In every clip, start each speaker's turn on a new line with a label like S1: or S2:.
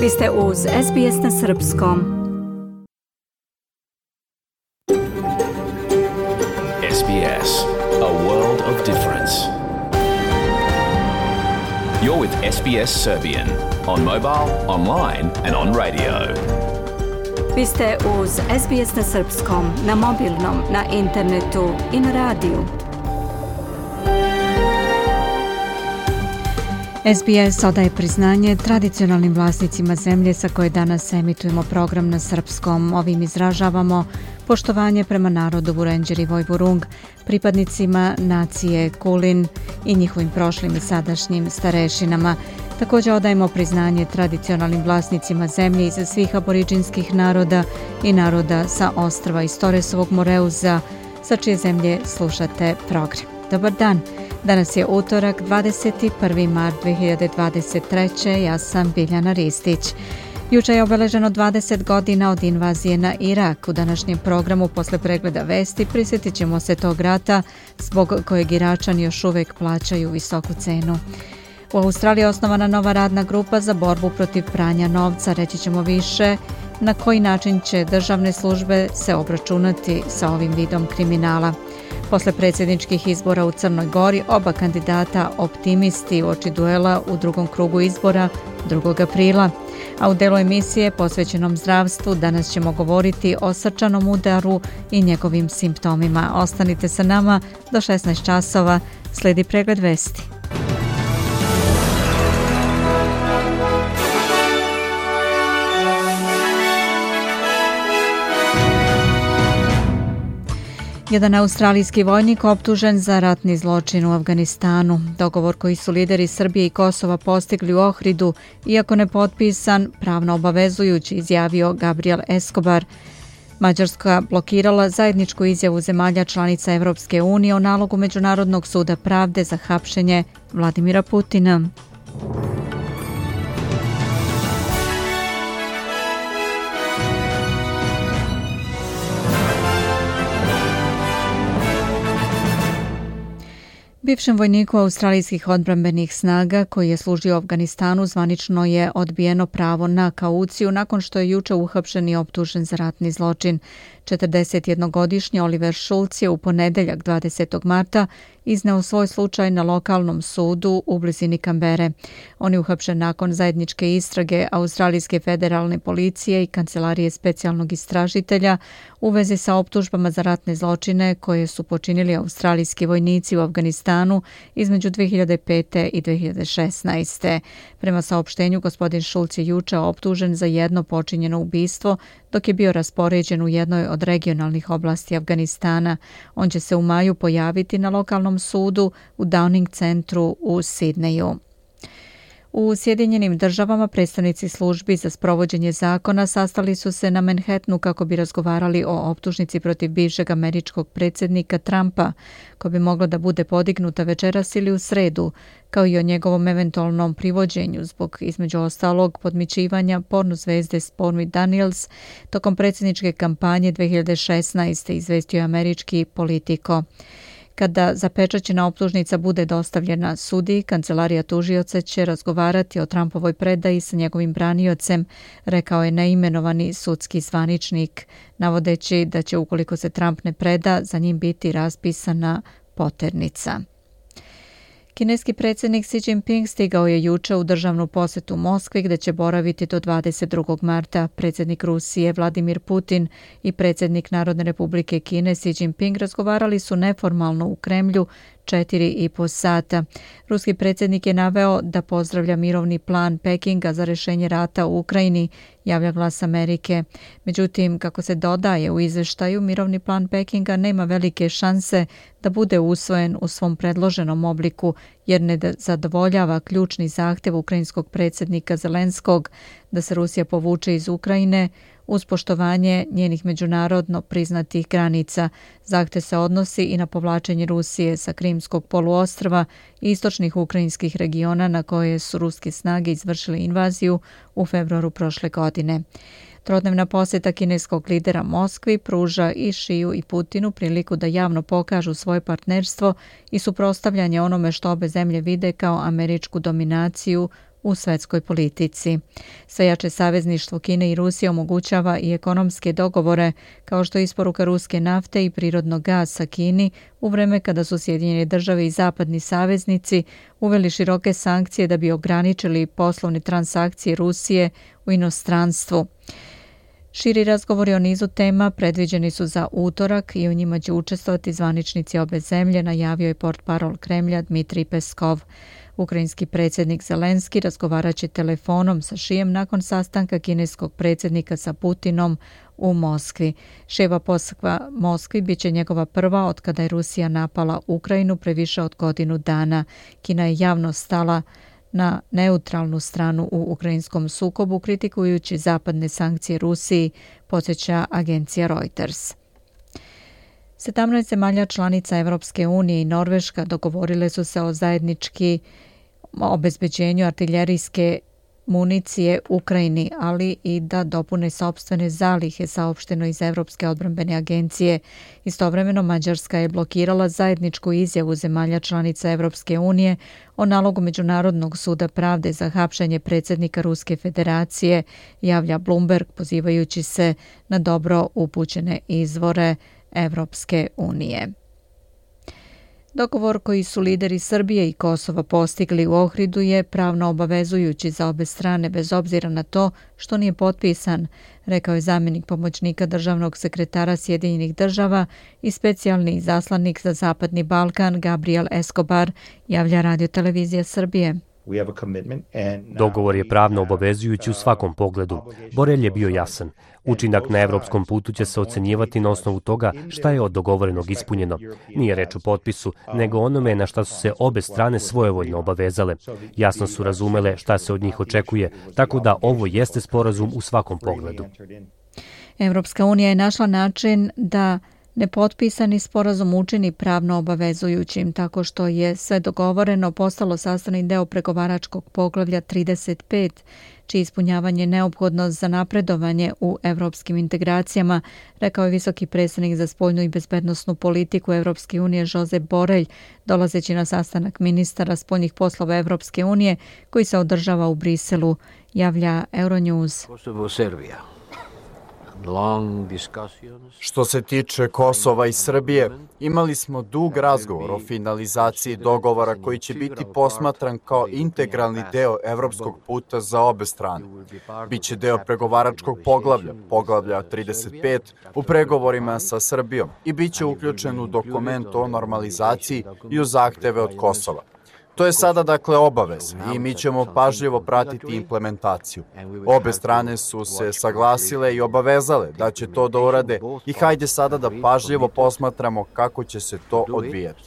S1: Vi ste uz SBS na Srpskom.
S2: SBS, a world of difference. You're with SBS Serbian on mobile, online and on radio.
S1: Vi ste uz SBS na Srpskom, na mobilnom, na internetu i na radiju. SBS odaje priznanje tradicionalnim vlasnicima zemlje sa koje danas emitujemo program na srpskom. Ovim izražavamo poštovanje prema narodu Vurenđeri Vojvurung, pripadnicima nacije Kulin i njihovim prošlim i sadašnjim starešinama. Također odajemo priznanje tradicionalnim vlasnicima zemlje iz svih aboriđinskih naroda i naroda sa ostrva iz Toresovog Moreuza, sa čije zemlje slušate program. Dobar dan! Danas je utorak, 21. mart 2023. Ja sam Biljana Ristić. Juče je obeleženo 20 godina od invazije na Irak. U današnjem programu posle pregleda vesti prisjetit ćemo se tog rata zbog kojeg Iračani još uvijek plaćaju visoku cenu. U Australiji je osnovana nova radna grupa za borbu protiv pranja novca. Reći ćemo više na koji način će državne službe se obračunati sa ovim vidom kriminala. Posle predsjedničkih izbora u Crnoj Gori, oba kandidata optimisti uoči duela u drugom krugu izbora 2. aprila. A u delu emisije posvećenom zdravstvu danas ćemo govoriti o srčanom udaru i njegovim simptomima. Ostanite sa nama do 16 časova, slijedi pregled vesti. Jedan australijski vojnik optužen za ratni zločin u Afganistanu. Dogovor koji su lideri Srbije i Kosova postigli u Ohridu, iako ne potpisan, pravno obavezujući, izjavio Gabriel Escobar. Mađarska blokirala zajedničku izjavu zemalja članica Evropske unije o nalogu Međunarodnog suda pravde za hapšenje Vladimira Putina. Bivšem vojniku australijskih odbrambenih snaga koji je služio u Afganistanu zvanično je odbijeno pravo na kauciju nakon što je juče uhapšen i optužen za ratni zločin. 41-godišnji Oliver Schulz je u ponedeljak 20. marta izneo svoj slučaj na lokalnom sudu u blizini Kambere. On je uhapšen nakon zajedničke istrage Australijske federalne policije i Kancelarije specijalnog istražitelja u vezi sa optužbama za ratne zločine koje su počinili australijski vojnici u Afganistanu između 2005. i 2016. Prema saopštenju, gospodin Schulz je juče optužen za jedno počinjeno ubistvo dok je bio raspoređen u jednoj od regionalnih oblasti Afganistana. On će se u maju pojaviti na lokalnom sudu u Downing centru u Sidneju. U Sjedinjenim državama predstavnici službi za sprovođenje zakona sastali su se na Manhattanu kako bi razgovarali o optužnici protiv bivšeg američkog predsjednika Trumpa, koja bi mogla da bude podignuta večeras ili u sredu, kao i o njegovom eventualnom privođenju zbog, između ostalog, podmićivanja porno zvezde Stormy Daniels tokom predsjedničke kampanje 2016. izvestio je američki Politico. Kada zapečaćena optužnica bude dostavljena sudi, kancelarija tužioca će razgovarati o Trumpovoj predaji sa njegovim braniocem, rekao je neimenovani sudski zvaničnik, navodeći da će, ukoliko se Trump ne preda, za njim biti raspisana poternica. Kineski predsjednik Xi Jinping stigao je juče u državnu posjetu Moskvi gdje će boraviti do 22. marta. Predsjednik Rusije Vladimir Putin i predsjednik Narodne republike Kine Xi Jinping razgovarali su neformalno u Kremlju 4,5 sata. Ruski predsjednik je naveo da pozdravlja mirovni plan Pekinga za rješenje rata u Ukrajini, javlja Glas Amerike. Međutim, kako se dodaje u izveštaju, mirovni plan Pekinga nema velike šanse da bude usvojen u svom predloženom obliku, jer ne zadovoljava ključni zahtjev ukrajinskog predsjednika Zelenskog da se Rusija povuče iz Ukrajine uz poštovanje njenih međunarodno priznatih granica. Zahtjev se odnosi i na povlačenje Rusije sa Krimskog poluostrva i istočnih ukrajinskih regiona na koje su ruske snage izvršile invaziju u februaru prošle godine. Trodnevna posjeta kineskog lidera Moskvi pruža i Šiju i Putinu priliku da javno pokažu svoje partnerstvo i suprotstavljanje onome što obe zemlje vide kao američku dominaciju u svetskoj politici. Sve jače savezništvo Kine i Rusije omogućava i ekonomske dogovore, kao što je isporuka ruske nafte i prirodnog gasa Kini, u vreme kada su Sjedinjene države i zapadni saveznici uveli široke sankcije da bi ograničili poslovne transakcije Rusije u inostranstvu. Širi razgovori o nizu tema predviđeni su za utorak i u njima će učestvovati zvaničnici obe zemlje, najavio je portparol Kremlja Dmitrij Peskov. Ukrajinski predsjednik Zelenski razgovarat će telefonom sa Šijem nakon sastanka kineskog predsjednika sa Putinom u Moskvi. Ševa posjeta Moskvi bit će njegova prva od kada je Rusija napala Ukrajinu pre više od godinu dana. Kina je javno stala na neutralnu stranu u ukrajinskom sukobu, kritikujući zapadne sankcije Rusiji, podsjeća agencija Reuters. 17 zemalja članica Evropske unije i Norveška dogovorile su se o zajednički obezbeđenju artiljerijske municije Ukrajini, ali i da dopune sopstvene zalihe, saopšteno iz Evropske odbrambene agencije. Istovremeno Mađarska je blokirala zajedničku izjavu zemalja članica Evropske unije o nalogu Međunarodnog suda pravde za hapšenje predsjednika Ruske federacije, javlja Bloomberg, pozivajući se na dobro upućene izvore Evropske unije. Dogovor koji su lideri Srbije i Kosova postigli u Ohridu je pravno obavezujući za obe strane bez obzira na to što nije potpisan, rekao je zamjenik pomoćnika državnog sekretara Sjedinjenih država i specijalni izaslanik za Zapadni Balkan Gabriel Escobar, javlja Radio-televizija Srbije.
S3: Dogovor je pravno obavezujući u svakom pogledu. Borelj je bio jasan. Učinak na evropskom putu će se ocenjivati na osnovu toga šta je od dogovorenog ispunjeno. Nije reč o potpisu, nego onome na šta su se obe strane svojevoljno obavezale. Jasno su razumele šta se od njih očekuje, tako da ovo jeste sporazum u svakom pogledu.
S1: Evropska unija je našla način da nepotpisani sporazum učini pravno obavezujućim, tako što je sve dogovoreno postalo sastavni deo pregovaračkog poglavlja 35, čije ispunjavanje je neophodno za napredovanje u evropskim integracijama, rekao je visoki predstavnik za spoljnu i bezbednosnu politiku Evropske unije Josep Borelj, dolazeći na sastanak ministara spoljnih poslova Evropske unije koji se održava u Briselu, javlja Euronews.
S4: Što se tiče Kosova i Srbije, imali smo dug razgovor o finalizaciji dogovora koji će biti posmatran kao integralni deo evropskog puta za obe strane. Biće deo pregovaračkog poglavlja 35 u pregovorima sa Srbijom i biće uključen u dokument o normalizaciji i u zahteve od Kosova. To je sada dakle obavez i mi ćemo pažljivo pratiti implementaciju. Obe strane su se saglasile i obavezale da će to da urade i hajde sada da pažljivo posmatramo kako će se to odvijati.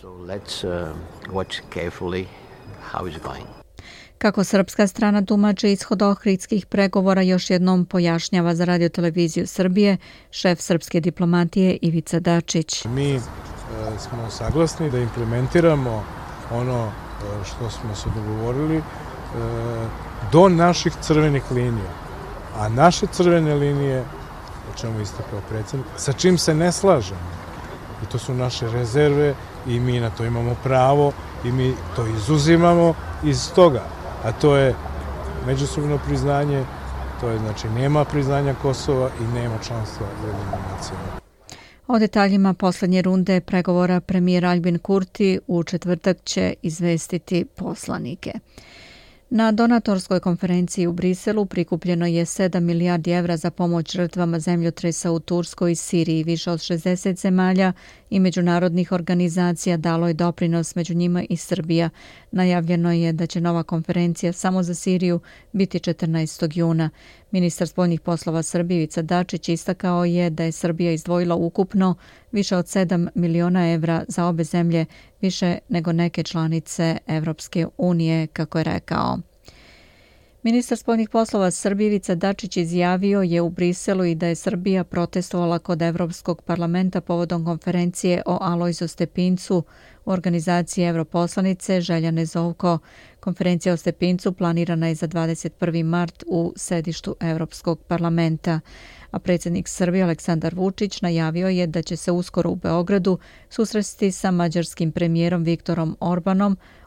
S1: Kako srpska strana tumači ishod ohridskih pregovora, još jednom pojašnjava za Radio-televiziju Srbije šef srpske diplomatije Ivica Dačić.
S5: Mi smo saglasni da implementiramo ono što smo se dogovorili do naših crvenih linija. A naše crvene linije, o čemu istakao predsjednik, sa čim se ne slažemo. I to su naše rezerve i mi na to imamo pravo i mi to izuzimamo iz toga. A to je međusobno priznanje, to je znači nema priznanja Kosova i nema članstva Ujedinjenih nacija.
S1: O detaljima posljednje runde pregovora premijer Albin Kurti u četvrtak će izvestiti poslanike. Na donatorskoj konferenciji u Briselu prikupljeno je 7 milijardi evra za pomoć žrtvama zemljotresa u Turskoj i Siriji. Više od 60 zemalja i međunarodnih organizacija dalo je doprinos, među njima i Srbija. Najavljeno je da će nova konferencija samo za Siriju biti 14. juna. Ministar spoljnih poslova Srbije Ivica Dačić istakao je da je Srbija izdvojila ukupno više od 7 miliona evra za obe zemlje, više nego neke članice Evropske unije, kako je rekao. Ministar spoljnih poslova Srbije Ivica Dačić izjavio je u Briselu i da je Srbija protestovala kod Evropskog parlamenta povodom konferencije o Alojzu Stepincu u organizaciji Evroposlanice Željane Zovko. Konferencija o Stepincu planirana je za 21. mart u sedištu Evropskog parlamenta, a predsjednik Srbije Aleksandar Vučić najavio je da će se uskoro u Beogradu susresti sa mađarskim premijerom Viktorom Orbanom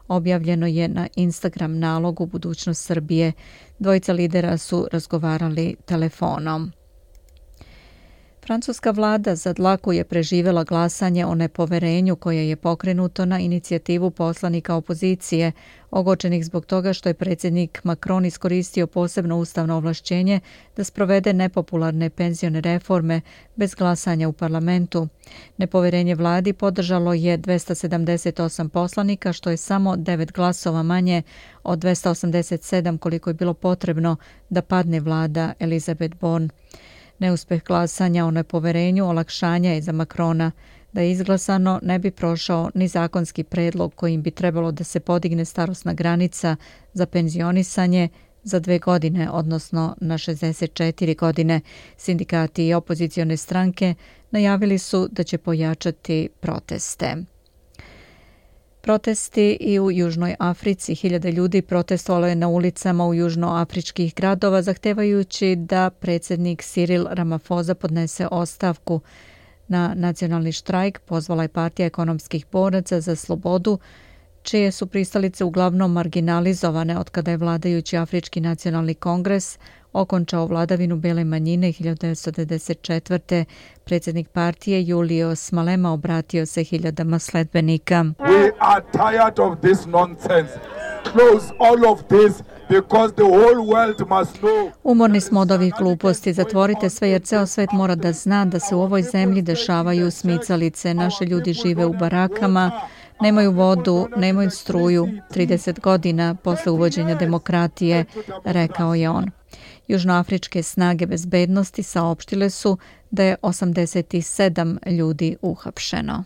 S1: objavljeno je na Instagram nalogu Budućnost Srbije. Dvojica lidera su razgovarali telefonom. Francuska vlada za dlaku je preživjela glasanje o nepoverenju koje je pokrenuto na inicijativu poslanika opozicije, ogorčenih zbog toga što je predsjednik Macron iskoristio posebno ustavno ovlašćenje da sprovede nepopularne penzione reforme bez glasanja u parlamentu. Nepoverenje vladi podržalo je 278 poslanika, što je samo 9 glasova manje od 287 koliko je bilo potrebno da padne vlada Elizabeth Borne. Neuspeh glasanja o nepoverenju olakšanja je za Macrona. Da je izglasano, ne bi prošao ni zakonski predlog kojim bi trebalo da se podigne starosna granica za penzionisanje za 2 godine, odnosno na 64 godine. Sindikati i opozicione stranke najavili su da će pojačati proteste. Protesti i u Južnoj Africi. 1000 ljudi protestovalo je na ulicama u južnoafričkih gradova zahtevajući da predsjednik Cyril Ramaphosa podnese ostavku. Na nacionalni štrajk pozvala je partija ekonomskih boraca za slobodu, čije su pristalice uglavnom marginalizovane od kada je vladajući Afrički nacionalni kongres okončao vladavinu bele manjine 1994. Predsjednik partije Julius Malema obratio se hiljadama sledbenika.
S6: We are tired of this nonsense. Close all of this because the whole world must know.
S1: Umorni smo od ovih gluposti. Zatvorite sve jer ceo svet mora da zna da se u ovoj zemlji dešavaju smicalice. Naši ljudi žive u barakama, nemaju vodu, nemaju struju. 30 godina posle uvođenja demokratije, rekao je on. Južnoafričke snage bezbednosti saopštile su da je 87 ljudi uhapšeno.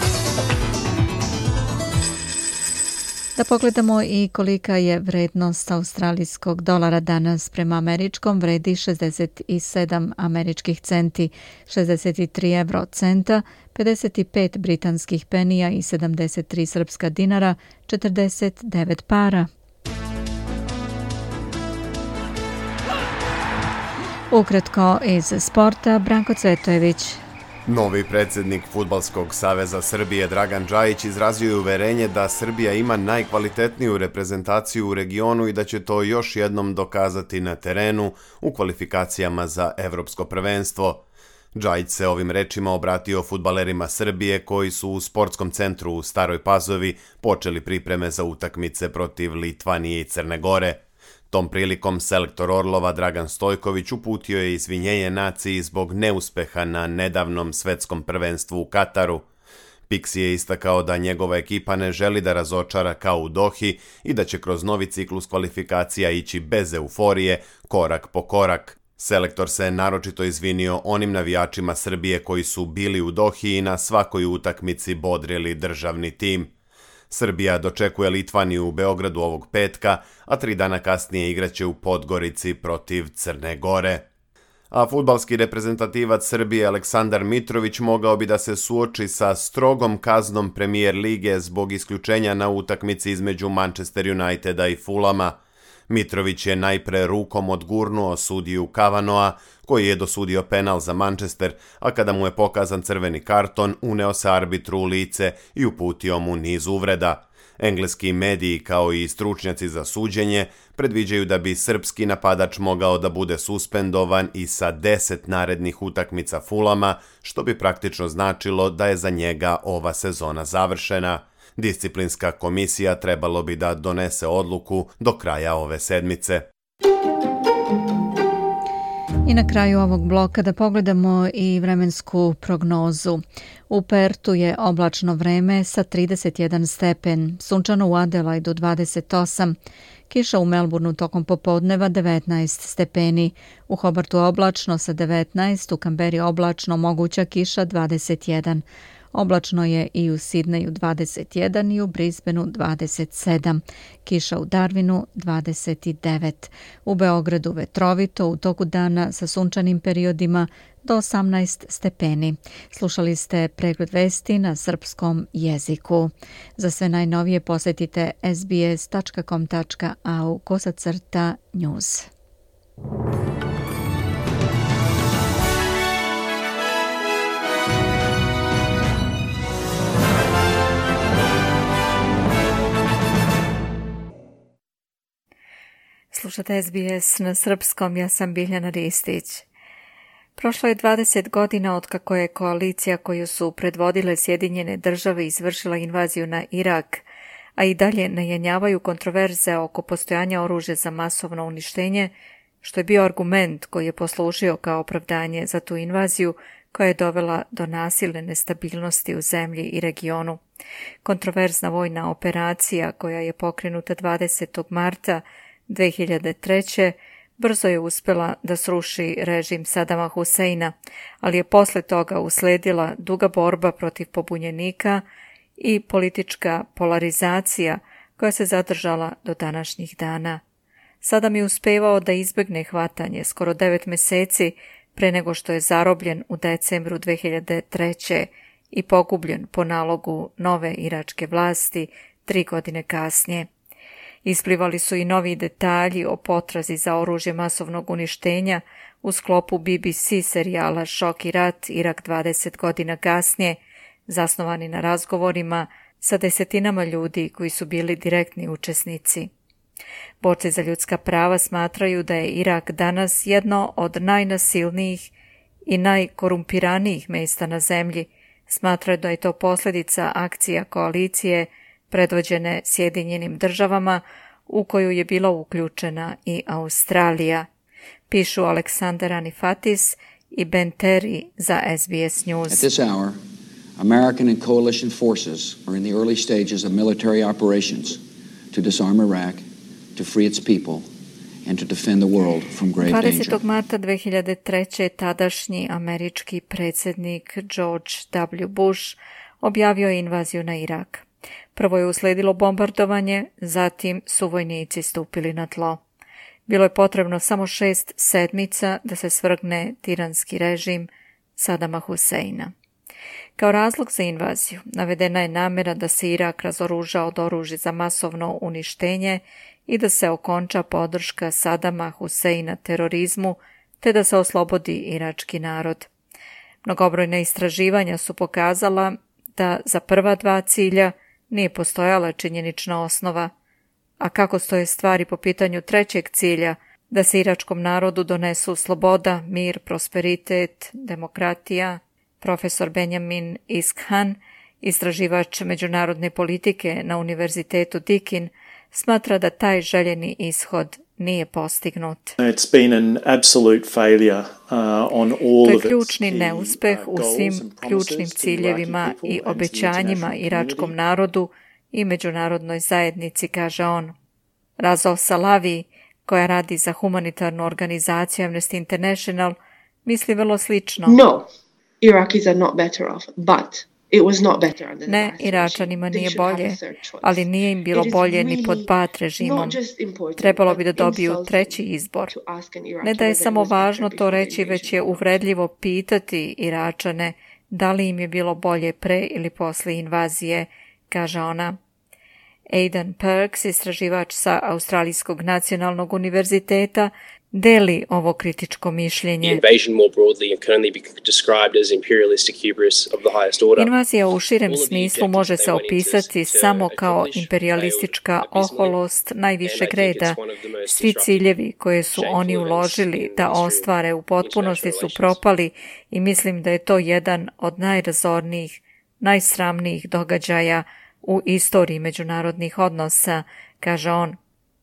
S1: Da pogledamo i kolika je vrednost australijskog dolara danas prema američkom, vredi 67 američkih centi, 63 euro centa, 55 britanskih penija i 73 srpska dinara, 49 para. Ukratko iz sporta, Branko Cvetojević.
S7: Novi predsjednik Fudbalskog saveza Srbije Dragan Džajić izrazio je uverenje da Srbija ima najkvalitetniju reprezentaciju u regionu i da će to još jednom dokazati na terenu u kvalifikacijama za evropsko prvenstvo. Džajić se ovim rečima obratio fudbalerima Srbije koji su u sportskom centru u Staroj Pazovi počeli pripreme za utakmice protiv Litvanije i Crne Gore. Tom prilikom selektor Orlova Dragan Stojković uputio je izvinjenje naciji zbog neuspeha na nedavnom svetskom prvenstvu u Kataru. Pixi je istakao da njegova ekipa ne želi da razočara kao u Dohi i da će kroz novi ciklus kvalifikacija ići bez euforije, korak po korak. Selektor se naročito izvinio onim navijačima Srbije koji su bili u Dohi i na svakoj utakmici bodrili državni tim. Srbija dočekuje Litvaniju u Beogradu ovog petka, a 3 dana kasnije igraće u Podgorici protiv Crne Gore. A fudbalski reprezentativac Srbije Aleksandar Mitrović mogao bi da se suoči sa strogom kaznom Premier lige zbog isključenja na utakmici između Manchester Uniteda i Fulama. Mitrović je najpre rukom odgurnuo sudiju Kavanoa, koji je dosudio penal za Manchester, a kada mu je pokazan crveni karton, uneo se arbitru u lice i uputio mu niz uvreda. Engleski mediji, kao i stručnjaci za suđenje, predviđaju da bi srpski napadač mogao da bude suspendovan i sa 10 narednih utakmica Fulama, što bi praktično značilo da je za njega ova sezona završena. Disciplinska komisija trebalo bi da donese odluku do kraja ove sedmice.
S1: I na kraju ovog bloka da pogledamo i vremensku prognozu. U Pertu je oblačno vreme sa 31 stepen, sunčano u Adelaidu 28, kiša u Melbourneu tokom popodneva 19 stepeni, u Hobartu oblačno sa 19, u Kamberi oblačno, moguća kiša 21. Oblačno je i u Sidneju 21 i u Brisbaneu 27. Kiša u Darwinu 29. U Beogradu vetrovito, u toku dana sa sunčanim periodima do 18 stepeni. Slušali ste pregled vesti na srpskom jeziku. Za sve najnovije posjetite sbs.com.au/news. Slušate SBS na srpskom, ja sam Biljana Ristić. Prošlo je 20 godina otkako je koalicija koju su predvodile Sjedinjene države izvršila invaziju na Irak, a i dalje najenjavaju kontroverze oko postojanja oružja za masovno uništenje, što je bio argument koji je poslužio kao opravdanje za tu invaziju koja je dovela do nasilne nestabilnosti u zemlji i regionu. Kontroverzna vojna operacija koja je pokrenuta 20. marta 2003. brzo je uspjela da sruši režim Sadama Huseina, ali je posle toga usledila duga borba protiv pobunjenika i politička polarizacija koja se zadržala do današnjih dana. Sadam je uspevao da izbjegne hvatanje skoro 9 mjeseci pre nego što je zarobljen u decembru 2003. i pogubljen po nalogu nove iračke vlasti 3 godine kasnije. Isplivali su i novi detalji o potrazi za oružje masovnog uništenja u sklopu BBC serijala Šok i rat Irak 20 godina kasnije, zasnovani na razgovorima sa desetinama ljudi koji su bili direktni učesnici. Borci za ljudska prava smatraju da je Irak danas jedno od najnasilnijih i najkorumpiranijih mjesta na zemlji. Smatraju da je to posljedica akcija koalicije predvođene Sjedinjenim državama u koju je bila uključena i Australija. Pišu Aleksandar Anifatis i Ben Terry za SBS News.
S8: At this hour, American and coalition forces are in the early stages of military operations to disarm Iraq, to free its people, and to defend the world from grave danger.
S1: 20. marta 2003. tadašnji američki predsjednik George W. Bush objavio je invaziju na Irak. Prvo je usledilo bombardovanje, zatim su vojnici stupili na tlo. Bilo je potrebno samo 6 sedmica da se svrgne tiranski režim Sadama Huseina. Kao razlog za invaziju navedena je namjera da se Irak razoruža od oružja za masovno uništenje i da se okonča podrška Sadama Huseina terorizmu, te da se oslobodi irački narod. Mnogobrojna istraživanja su pokazala da za prva 2 cilja nije postojala činjenična osnova, a kako stoje stvari po pitanju 3. cilja, da se iračkom narodu donesu sloboda, mir, prosperitet, demokratija. Profesor Benjamin Iskhan, istraživač međunarodne politike na Univerzitetu Deakin, smatra da taj željeni ishod nije postignut.
S9: It's been an absolute failure on all
S1: to je
S9: of
S1: ključni neuspeh u svim ključnim ciljevima i obećanjima iračkom narodu i međunarodnoj zajednici, kaže on. Razo Salavi, koja radi za humanitarnu organizaciju Amnesty International, misli vrlo slično.
S10: No, Iraqis are not better off, but it was not better under the
S1: Ne,
S10: Ba'ath
S1: Iračanima
S10: regime.
S1: nije
S10: They should have
S1: bolje,
S10: a third choice.
S1: ali nije im bilo
S10: It is
S1: bolje ni pod
S10: really
S1: Ba'ath režimom.
S10: not just important,
S1: Trebalo bi da
S10: but
S1: dobiju
S10: insulting
S1: 3. izbor.
S10: to ask an Iraqi
S1: Ne da je
S10: whether it
S1: samo
S10: was better
S1: važno to
S10: before the
S1: reći, već
S10: invasion
S1: je
S10: or not.
S1: uvredljivo pitati Iračane da li im je bilo bolje pre ili posle invazije, kaže ona. Aidan Perks, istraživač sa Australijskog nacionalnog univerziteta, deli ovo kritičko mišljenje.
S11: Invasion more broadly can only be described as imperialistic hubris of the highest order.
S1: Invazija u širem smislu može se opisati samo kao imperialistička oholost najvišeg reda. Svi ciljevi koje su oni uložili da ostvare u potpunosti su propali i mislim da je to jedan od najrazornijih, najsramnijih događaja u istoriji međunarodnih odnosa, kaže on.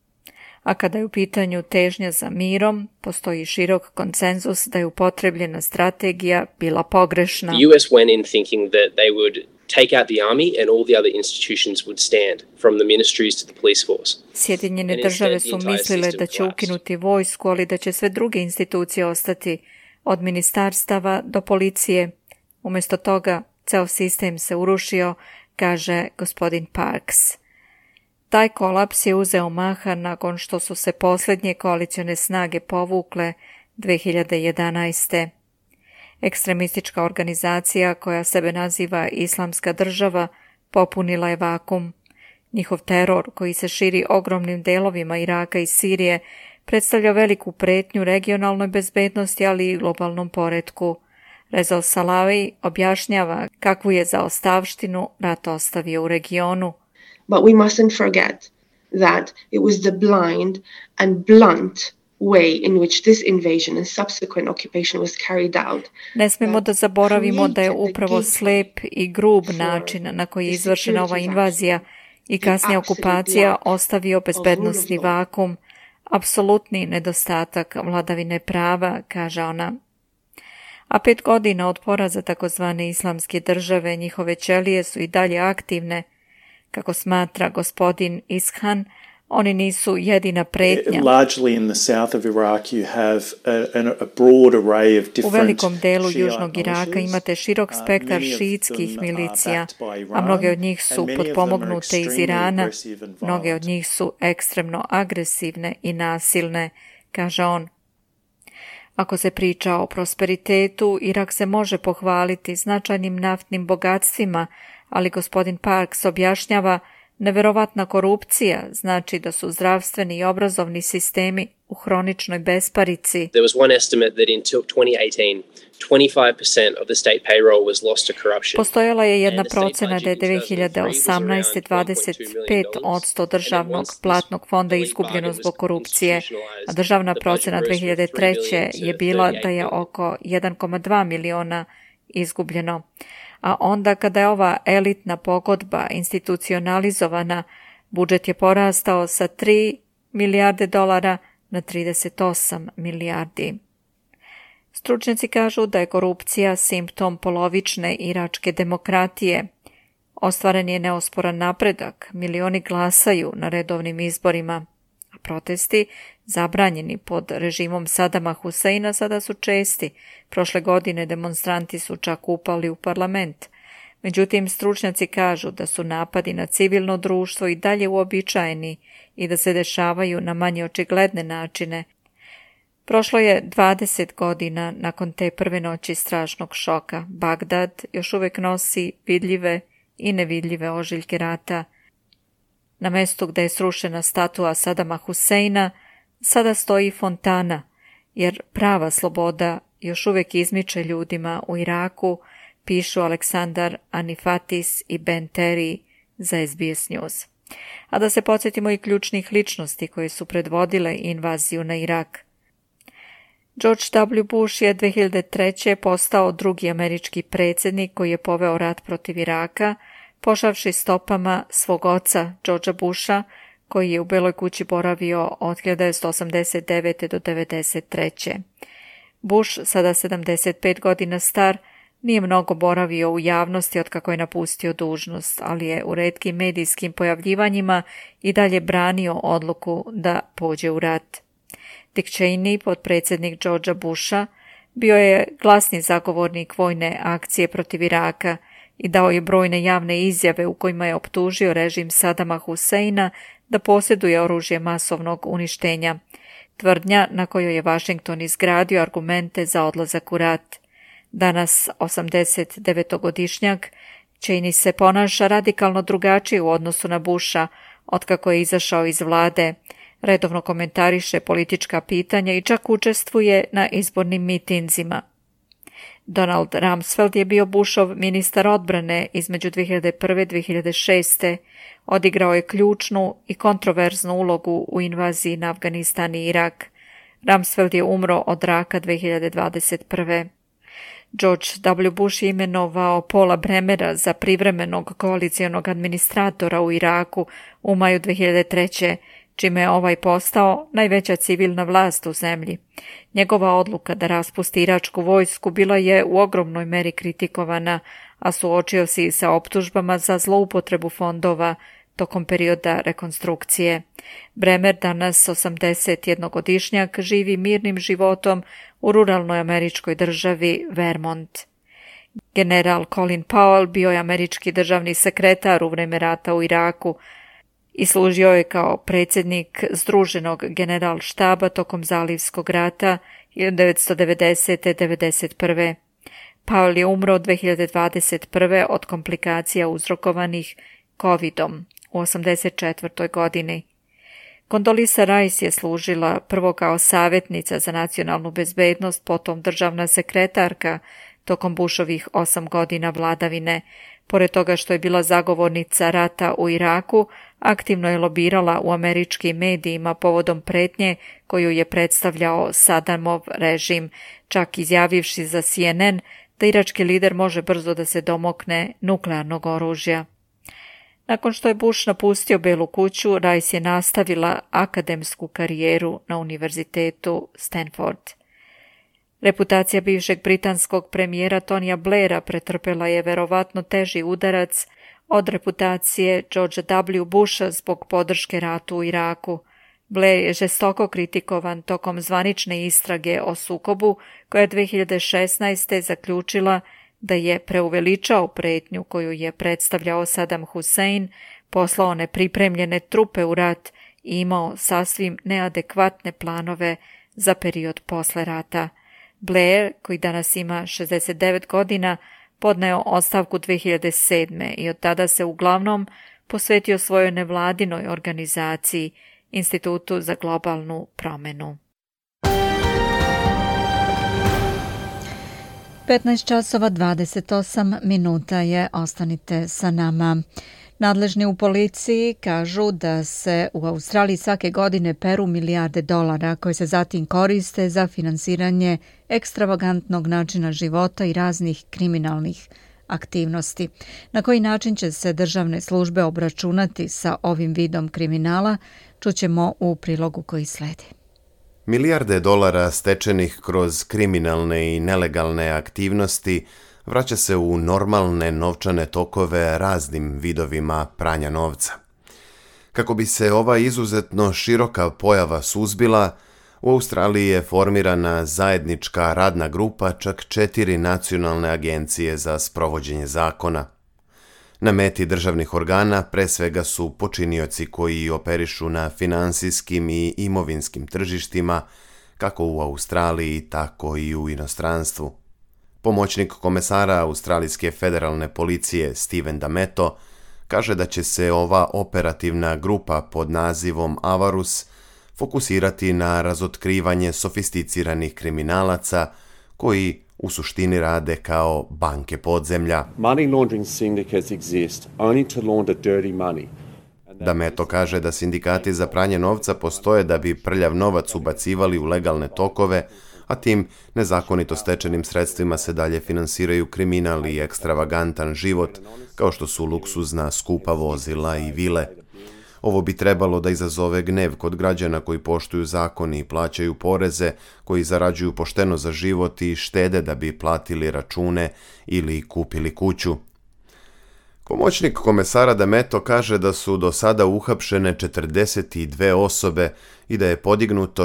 S1: A kada je u pitanju težnja za mirom, postoji širok konsenzus da je upotrebljena strategija bila pogrešna.
S11: The US went in thinking that they would take out the army and all the other institutions would stand, from the ministries to the police force.
S1: Sjedinjene države su mislile da će ukinuti vojsku, ali da će sve druge institucije ostati, od ministarstava do policije. Umjesto toga, ceo sistem se urušio, kaže gospodin Parks. Taj kolaps je uzeo maha nakon što su se posljednje koalicione snage povukle 2011. Ekstremistička organizacija koja sebe naziva Islamska država popunila je vakum. Njihov teror, koji se širi ogromnim delovima Iraka i Sirije, predstavlja veliku pretnju regionalnoj bezbednosti, ali i globalnom poretku. Reza Salavi objašnjava kakvu je zaostavštinu rat ostavio u regionu.
S10: But we mustn't forget that it was the blind and blunt way in which this invasion and subsequent occupation was carried out.
S1: Ne smemo da zaboravimo da je upravo slep i grub način na koji je izvršena ova invazija i kasnija okupacija ostavio bezbednosni vakum, apsolutni nedostatak vladavine prava, kaže ona. A 5 godina od poraza takozvane islamske države njihove ćelije su i dalje aktivne. Kako smatra gospodin Ishan, oni nisu jedina pretnja. U velikom delu južnog Iraka imate širok spektar šiitskih milicija, a mnoge od njih su potpomognute iz Irana, mnoge od njih su ekstremno agresivne i nasilne, kaže on. Ako se priča o prosperitetu, Irak se može pohvaliti značajnim naftnim bogatstvima, ali gospodin Parks objašnjava neverovatna korupcija znači da su zdravstveni i obrazovni sistemi u hroničnoj besparici.
S11: There was one estimate that in 2018, 25% of the state payroll was lost to corruption.
S1: Postojala je jedna procena da je 2018. 25% državnog platnog fonda izgubljeno zbog korupcije, a državna procena 2003. je bila da je oko 1,2 miliona izgubljeno. A onda kada je ova elitna pogodba institucionalizovana, budžet je porastao sa 3 milijarde dolara na 38 milijardi. Stručnjaci kažu da je korupcija simptom polovične iračke demokratije. Ostvaren je neosporan napredak, milioni glasaju na redovnim izborima, a protesti, zabranjeni pod režimom Sadama Huseina, sada su česti. Prošle godine demonstranti su čak upali u parlament. Međutim, stručnjaci kažu da su napadi na civilno društvo i dalje uobičajeni i da se dešavaju na manje očigledne načine. Prošlo je 20 godina nakon te prve noći strašnog šoka. Bagdad još uvijek nosi vidljive i nevidljive ožiljke rata. Na mestu gde je srušena statua Sadama Huseina sada stoji fontana, jer prava sloboda još uvijek izmiče ljudima u Iraku, pišu Aleksandar Anifatis i Ben Terry za SBS News. A da se podsjetimo i ključnih ličnosti koje su predvodile invaziju na Irak. George W. Bush je 2003. postao drugi američki predsjednik koji je poveo rat protiv Iraka, pošavši stopama svog oca, Georgea Busha, koji je u Beloj kući boravio od 1989. do 1993. Bush, sada 75 godina star, nije mnogo boravio u javnosti otkako je napustio dužnost, ali je u retkim medijskim pojavljivanjima i dalje branio odluku da pođe u rat. Dick Cheney, potpredsjednik Georgea Busha, bio je glasni zagovornik vojne akcije protiv Iraka i dao je brojne javne izjave u kojima je optužio režim Sadama Huseina da posjeduje oružje masovnog uništenja, tvrdnja na kojoj je Washington izgradio argumente za odlazak u rat. Danas, 89-godišnjak, Cheney se ponaša radikalno drugačije u odnosu na Busha otkako je izašao iz vlade, redovno komentariše politička pitanja i čak učestvuje na izbornim mitinzima. Donald Rumsfeld je bio Bushov ministar odbrane između 2001. i 2006. Odigrao je ključnu i kontroverznu ulogu u invaziji na Afganistan i Irak. Rumsfeld je umro od raka 2021. George W. Bush je imenovao Paula Bremera za privremenog koalicijonog administratora u Iraku u maju 2003. čime je ovaj postao najveća civilna vlast u zemlji. Njegova odluka da raspusti iračku vojsku bila je u ogromnoj meri kritikovana, a suočio se i sa optužbama za zloupotrebu fondova tokom perioda rekonstrukcije. Bremer, danas 81-godišnjak, živi mirnim životom u ruralnoj američkoj državi Vermont. General Colin Powell bio je američki državni sekretar u vreme rata u Iraku i služio je kao predsjednik Združenog generalštaba tokom Zalivskog rata 1990-1991. Powell je umro 2021. od komplikacija uzrokovanih COVID-om u 84. godini. Condoleezza Rice je služila prvo kao savjetnica za nacionalnu bezbednost, potom državna sekretarka tokom Bushovih 8 godina vladavine. Pored toga što je bila zagovornica rata u Iraku, aktivno je lobirala u američkim medijima povodom pretnje koju je predstavljao Saddamov režim, čak izjavivši za CNN da irački lider može brzo da se domokne nuklearnog oružja. Nakon što je Bush napustio Belu kuću, Rice je nastavila akademsku karijeru na univerzitetu Stanford. Reputacija bivšeg britanskog premijera Tonija Blaira pretrpela je verovatno teži udarac od reputacije Georgea W. Busha zbog podrške ratu u Iraku. Blair je žestoko kritikovan tokom zvanične istrage o sukobu koja je 2016. zaključila da je preuveličao pretnju koju je predstavljao Saddam Hussein, poslao nepripremljene trupe u rat i imao sasvim neadekvatne planove za period posle rata. Blair, koji danas ima 69 godina, podneo ostavku 2007. i od tada se uglavnom posvetio svojoj nevladinoj organizaciji, Institutu za globalnu promenu. 15 časova 28 minuta je, ostanite sa nama. Nadležni u policiji kažu da se u Australiji svake godine peru milijarde dolara koje se zatim koriste za finansiranje ekstravagantnog načina života i raznih kriminalnih aktivnosti. Na koji način će se državne službe obračunati sa ovim vidom kriminala, čućemo u prilogu koji sledi.
S7: Milijarde dolara stečenih kroz kriminalne i nelegalne aktivnosti vraća se u normalne novčane tokove raznim vidovima pranja novca. Kako bi se ova izuzetno široka pojava suzbila, u Australiji je formirana zajednička radna grupa čak 4 nacionalne agencije za sprovođenje zakona. Na meti državnih organa pre svega su počinioci koji operišu na finansijskim i imovinskim tržištima, kako u Australiji, tako i u inostranstvu. Pomoćnik komesara Australijske federalne policije Steven Dameto kaže da će se ova operativna grupa pod nazivom Avarus fokusirati na razotkrivanje sofisticiranih kriminalaca koji u suštini rade kao banke podzemlja.
S12: Money laundering syndicates exist only to launder dirty money.
S7: Dameto kaže da sindikati za pranje novca postoje da bi prljav novac ubacivali u legalne tokove, a tim nezakonito stečenim sredstvima se dalje finansiraju kriminal i ekstravagantan život, kao što su luksuzna skupa vozila i vile. Ovo bi trebalo da izazove gnev kod građana koji poštuju zakon i plaćaju poreze, koji zarađuju pošteno za život i štede da bi platili račune ili kupili kuću. Pomoćnik komesara Dameto kaže da su do sada uhapšene 42 osobe i da je podignuto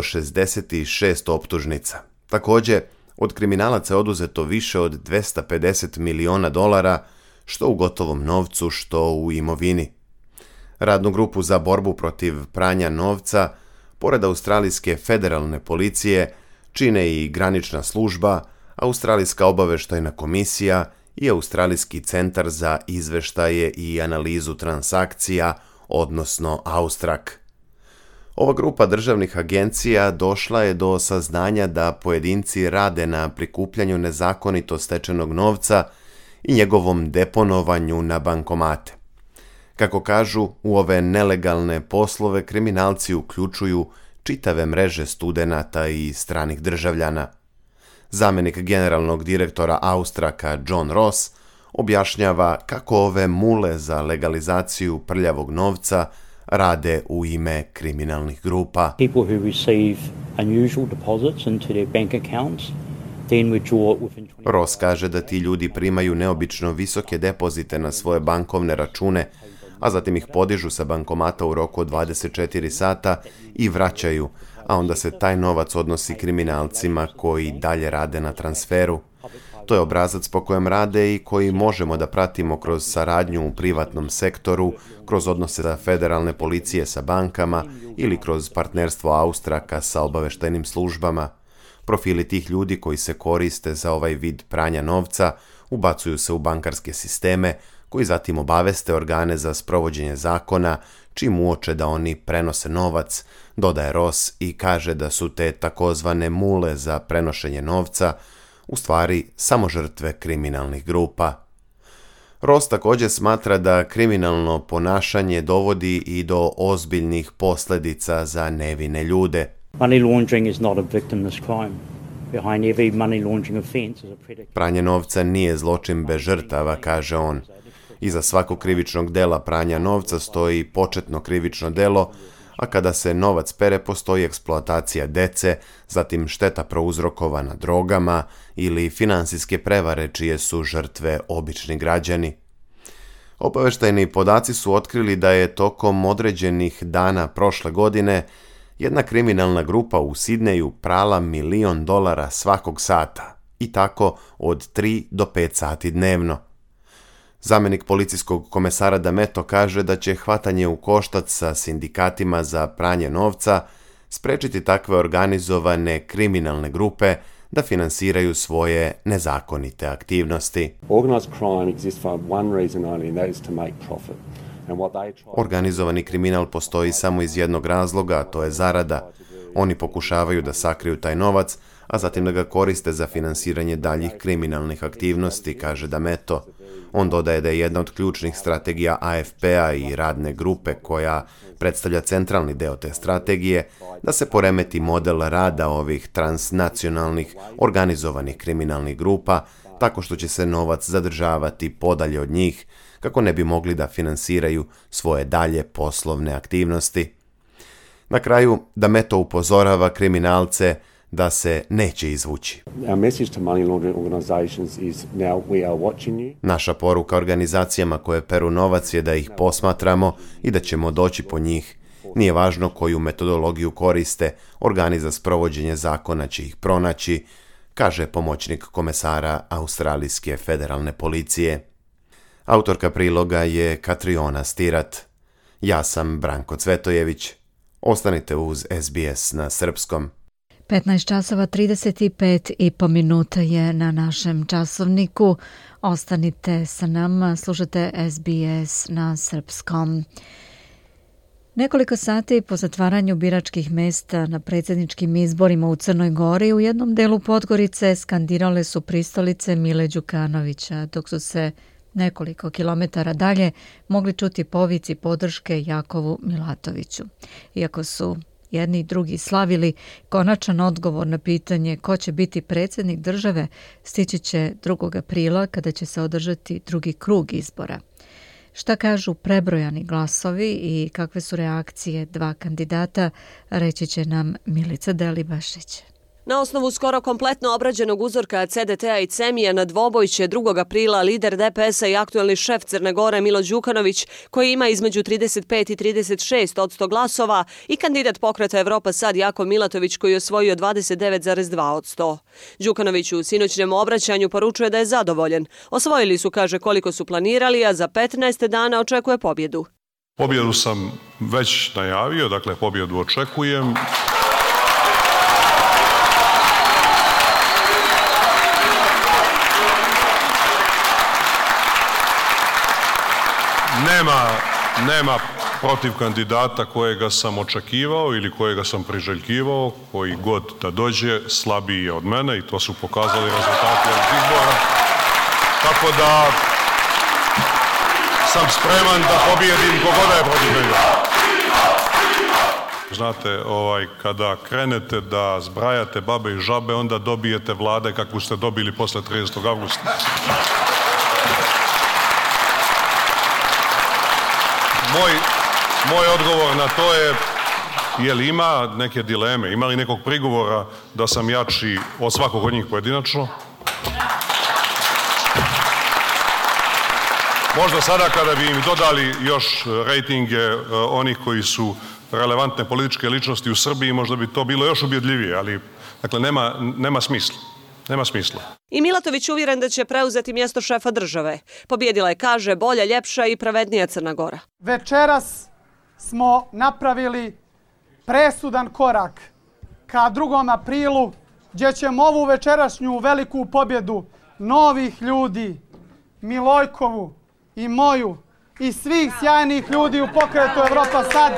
S7: 66 optužnica. Također, od kriminalaca je oduzeto više od 250 miliona dolara, što u gotovom novcu, što u imovini. Radnu grupu za borbu protiv pranja novca, pored Australijske federalne policije, čine i granična služba, Australijska obaveštajna komisija i Australijski centar za izveštaje i analizu transakcija, odnosno Austrak. Ova grupa državnih agencija došla je do saznanja da pojedinci rade na prikupljanju nezakonito stečenog novca i njegovom deponovanju na bankomate. Kako kažu, u ove nelegalne poslove kriminalci uključuju čitave mreže studenata i stranih državljana. Zamenik generalnog direktora Austraka John Ross objašnjava kako ove mule za legalizaciju prljavog novca rade u ime kriminalnih grupa.
S13: People who receive unusual deposits into their bank accounts then withdraw within 20
S7: Ross kaže da ti ljudi primaju neobično visoke depozite na svoje bankovne račune, a zatim ih podižu sa bankomata u roku od 24 sata i vraćaju, a onda se taj novac odnosi kriminalcima koji dalje rade na transferu. To je obrazac po kojem rade i koji možemo da pratimo kroz saradnju u privatnom sektoru, kroz odnose za federalne policije sa bankama ili kroz partnerstvo Austraka sa obaveštajnim službama. Profili tih ljudi koji se koriste za ovaj vid pranja novca ubacuju se u bankarske sisteme, koji zatim obaveste organe za sprovođenje zakona, čim uoče da oni prenose novac, dodaje Ross i kaže da su te takozvane mule za prenošenje novca u stvari samo žrtve kriminalnih grupa. Ross također smatra da kriminalno ponašanje dovodi i do ozbiljnih posljedica za nevine ljude.
S13: Money laundering is not a victimless crime. Behind every money laundering offense is a predicate.
S7: Pranje novca nije zločin bez žrtava, kaže on. Iza svakog krivičnog dela pranja novca stoji početno krivično delo, a kada se novac pere postoji eksploatacija dece, zatim šteta prouzrokovana drogama ili finansijske prevare čije su žrtve obični građani. Obaveštajni podaci su otkrili da je tokom određenih dana prošle godine jedna kriminalna grupa u Sidneju prala $1 milion svakog sata i tako od 3 do 5 sati dnevno. Zamjenik policijskog komesara D'Amato kaže da će hvatanje u koštac sa sindikatima za pranje novca sprečiti takve organizovane kriminalne grupe da finansiraju svoje nezakonite aktivnosti. Organizovani kriminal postoji samo iz jednog razloga, a to je zarada. Oni pokušavaju da sakriju taj novac, a zatim da ga koriste za finansiranje daljih kriminalnih aktivnosti, kaže D'Amato. On dodaje da je jedna od ključnih strategija AFP-a i radne grupe koja predstavlja centralni deo te strategije, da se poremeti model rada ovih transnacionalnih organizovanih kriminalnih grupa, tako što će se novac zadržavati podalje od njih, kako ne bi mogli da finansiraju svoje dalje poslovne aktivnosti. Na kraju, D'Amato upozorava kriminalce da se neće izvući. Naša poruka organizacijama koje peru novac je da ih posmatramo i da ćemo doći po njih. Nije važno koju metodologiju koriste, organi za sprovođenje zakona će ih pronaći, kaže pomoćnik komesara Australijske federalne policije. Autorka priloga je Katriona Stirat. Ja sam Branko Cvetojević. Ostanite uz SBS na srpskom.
S1: 15:35 je na našem časovniku. Ostanite sa nama, slušate SBS na srpskom. Nekoliko sati po zatvaranju biračkih mesta na predsjedničkim izborima u Crnoj Gori u jednom delu Podgorice skandirale su pristalice Mile Đukanovića, dok su se nekoliko kilometara dalje mogli čuti povici podrške Jakovu Milatoviću. Iako su jedni i drugi slavili, konačan odgovor na pitanje ko će biti predsjednik države stići će 2. aprila kada će se održati drugi krug izbora. Šta kažu prebrojani glasovi i kakve su reakcije dva kandidata, reći će nam Milica Delibašić.
S14: Na osnovu skoro kompletno obrađenog uzorka CDT-a i CEMI-a na dvoboj će 2. aprila lider DPS-a i aktuelni šef Crne Gore Milo Đukanović, koji ima između 35 i 36% glasova, i kandidat pokreta Evropa Sad Jakov Milatović, koji je osvojio 29,2%. Đukanović u sinoćnjem obraćanju poručuje da je zadovoljen. Osvojili su, kaže, koliko su planirali, a za 15 dana očekuje pobjedu.
S15: Pobjedu sam već najavio, dakle pobjedu očekujem. Nema protiv kandidata kojega sam očekivao ili kojega sam priželjkivao, koji god da dođe, slabiji je od mene i to su pokazali rezultati ovih izbora. Tako da sam spreman da pobjedim kogoda je protiv mene. Znate, kada krenete da zbrajate babe i žabe, onda dobijete vlade kakvu ste dobili posle 30. avgusta. Moj odgovor na to je, je li ima neke dileme, ima li nekog prigovora da sam jači od svakog od njih pojedinačno? Možda sada kada bi im dodali još rejtinge onih koji su relevantne političke ličnosti u Srbiji, možda bi to bilo još ubjedljivije, ali dakle, nema smisla. Nema smisla.
S14: I Milatović uvjeren da će preuzeti mjesto šefa države. Pobjedila je, kaže, bolja, ljepša i pravednija Crna Gora.
S16: Večeras smo napravili presudan korak ka 2. aprilu, gdje ćemo ovu večerašnju veliku pobjedu novih ljudi, Milojkovu i moju i svih sjajnih ljudi u pokretu Evropa Sad,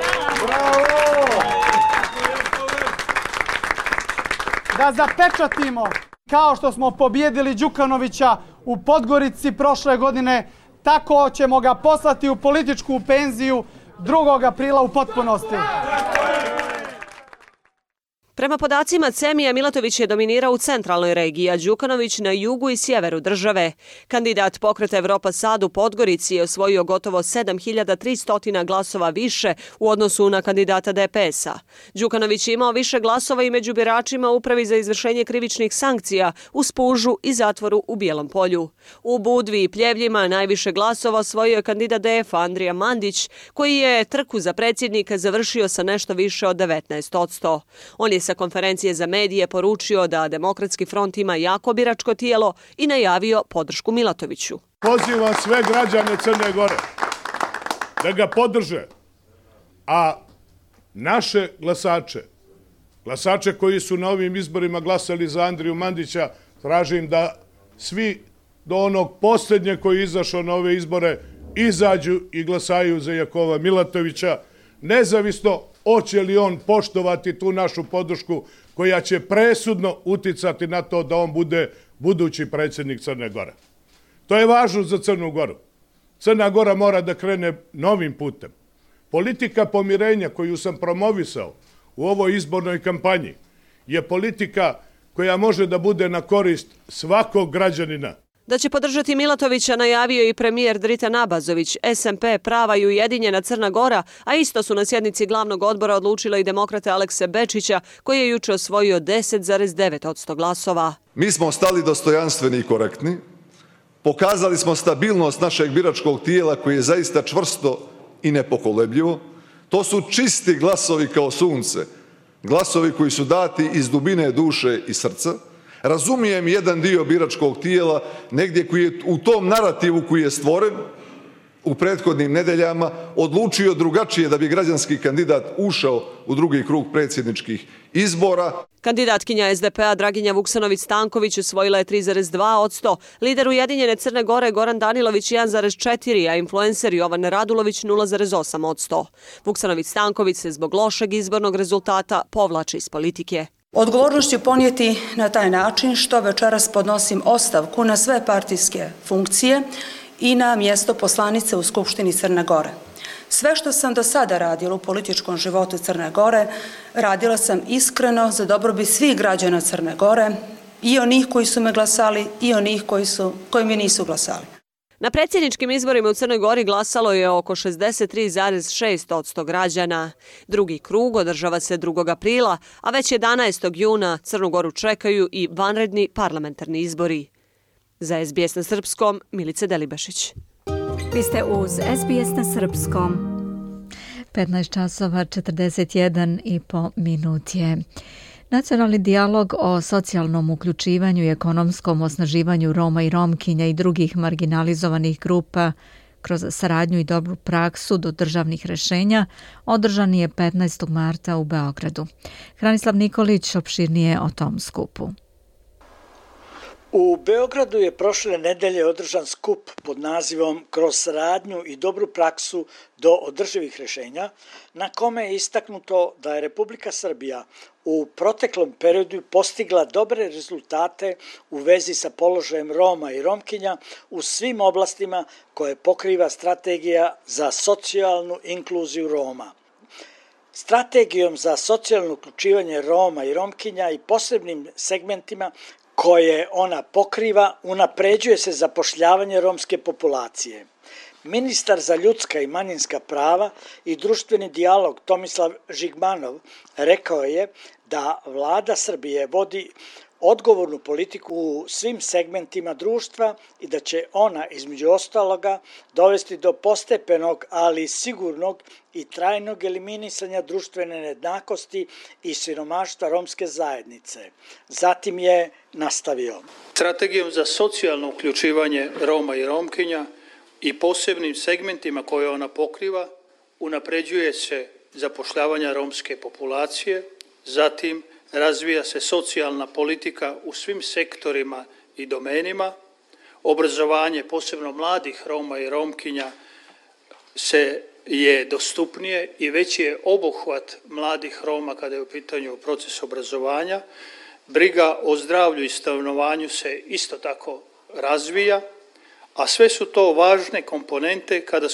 S16: da zapečatimo Kao što smo pobjedili Đukanovića u Podgorici prošle godine, tako ćemo ga poslati u političku penziju 2. aprila u potpunosti.
S14: Prema podacima CEMI-a, Milatović je dominirao u centralnoj regiji, a Đukanović na jugu i sjeveru države. Kandidat Pokreta Evropa Sad u Podgorici je osvojio gotovo 7.300 glasova više u odnosu na kandidata DPS-a. Đukanović je imao više glasova i među biračima u Upravi za izvršenje krivičnih sankcija u Spužu i zatvoru u Bijelom Polju. U Budvi i Pljevljima najviše glasova osvojio je kandidat DF-a Andrija Mandić, koji je trku za predsjednika završio sa nešto više od 19%. On je sa konferencije za medije poručio da Demokratski front ima jako biračko tijelo i najavio podršku Milatoviću.
S17: Pozivam sve građane Crne Gore da ga podrže, a naše glasače koji su na ovim izborima glasali za Andriju Mandića, tražim da svi do onog posljednje koji je izašao na ove izbore izađu i glasaju za Jakova Milatovića, nezavisno hoće li on poštovati tu našu podršku koja će presudno uticati na to da on bude budući predsjednik Crne Gore. To je važno za Crnu Goru. Crna Gora mora da krene novim putem. Politika pomirenja koju sam promovisao u ovoj izbornoj kampanji je politika koja može da bude na korist svakog građanina.
S14: Da će podržati Milatovića najavio i premijer Dritan Abazović, SMP, Prava i Ujedinjena Crna Gora, a isto su na sjednici glavnog odbora odlučile i demokrate Alekse Bečića, koji je juče osvojio 10,9% glasova.
S18: Mi smo stali dostojanstveni i korektni, pokazali smo stabilnost našeg biračkog tijela koji je zaista čvrsto i nepokolebljivo. To su čisti glasovi kao sunce, glasovi koji su dati iz dubine duše i srca. Razumijem jedan dio biračkog tijela negdje koji je u tom narativu koji je stvoren u prethodnim nedeljama odlučio drugačije da bi građanski kandidat ušao u drugi krug predsjedničkih izbora.
S14: Kandidatkinja SDP-a Draginja Vuksanović-Stanković osvojila je 3,2%, lider Ujedinjene Crne Gore Goran Danilović 1,4%, a influencer Jovan Radulović 0,8%. Vuksanović-Stanković se zbog lošeg izbornog rezultata povlači iz politike.
S19: Odgovornost ću ponijeti na taj način što večeras podnosim ostavku na sve partijske funkcije i na mjesto poslanice u Skupštini Crne Gore. Sve što sam do sada radila u političkom životu Crne Gore, radila sam iskreno za dobrobit svih građana Crne Gore, i onih koji su me glasali i onih koji mi nisu glasali.
S14: Na predsjedničkim izborima u Crnoj Gori glasalo je oko 63,6% građana. Drugi krug održava se 2. aprila, a već 11. juna Crnu Goru čekaju i vanredni parlamentarni izbori. Za SBS na srpskom, Milica Delibašić.
S1: Vi ste uz SBS na srpskom. 15 časova 41,5 minut je. Nacionalni dijalog o socijalnom uključivanju i ekonomskom osnaživanju Roma i Romkinja i drugih marginalizovanih grupa kroz saradnju i dobru praksu do državnih rješenja održan je 15. marta u Beogradu. Hranislav Nikolić opširnije o tom skupu.
S20: U Beogradu je prošle nedelje održan skup pod nazivom Kroz saradnju i dobru praksu do održivih rješenja, na kome je istaknuto da je Republika Srbija u proteklom periodu postigla dobre rezultate u vezi sa položajem Roma i Romkinja u svim oblastima koje pokriva strategija za socijalnu inkluziju Roma. Strategijom za socijalno uključivanje Roma i Romkinja i posebnim segmentima koje ona pokriva, unapređuje se zapošljavanje romske populacije. Ministar za ljudska i manjinska prava i društveni dijalog Tomislav Žigmanov rekao je da vlada Srbije vodi odgovornu politiku u svim segmentima društva i da će ona, između ostaloga, dovesti do postepenog, ali sigurnog i trajnog eliminisanja društvene nejednakosti i siromaštva romske zajednice. Zatim je nastavio.
S21: Strategijom za socijalno uključivanje Roma i Romkinja i posebnim segmentima koje ona pokriva, unapređuje se zapošljavanje romske populacije, zatim razvija se socijalna politika u svim sektorima i domenima, obrazovanje posebno mladih Roma i Romkinja je dostupnije i veći je obuhvat mladih Roma kada je u pitanju proces obrazovanja briga o zdravlju i stanovanju se isto tako razvija, a sve su to važne komponente kada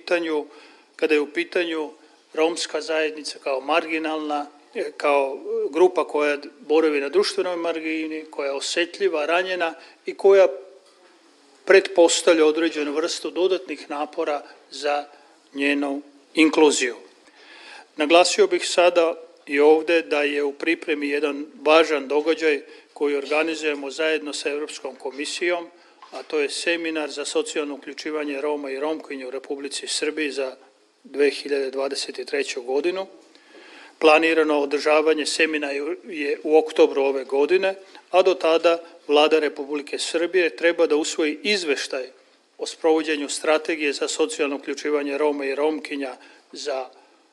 S21: je u pitanju romska zajednica kao marginalna, kao grupa koja boravi na društvenoj margini, koja je osjetljiva, ranjena i koja pretpostavlja određenu vrstu dodatnih napora za njenu inkluziju. Naglasio bih sada i ovdje da je u pripremi jedan važan događaj koji organizujemo zajedno sa Europskom komisijom, a to je seminar za socijalno uključivanje Roma i Romkinja u Republici Srbiji za 2023. godinu. Planirano održavanje seminara je u oktobru ove godine, a do tada Vlada Republike Srbije treba da usvoji izveštaj o sprovođenju strategije za socijalno uključivanje Roma i Romkinja za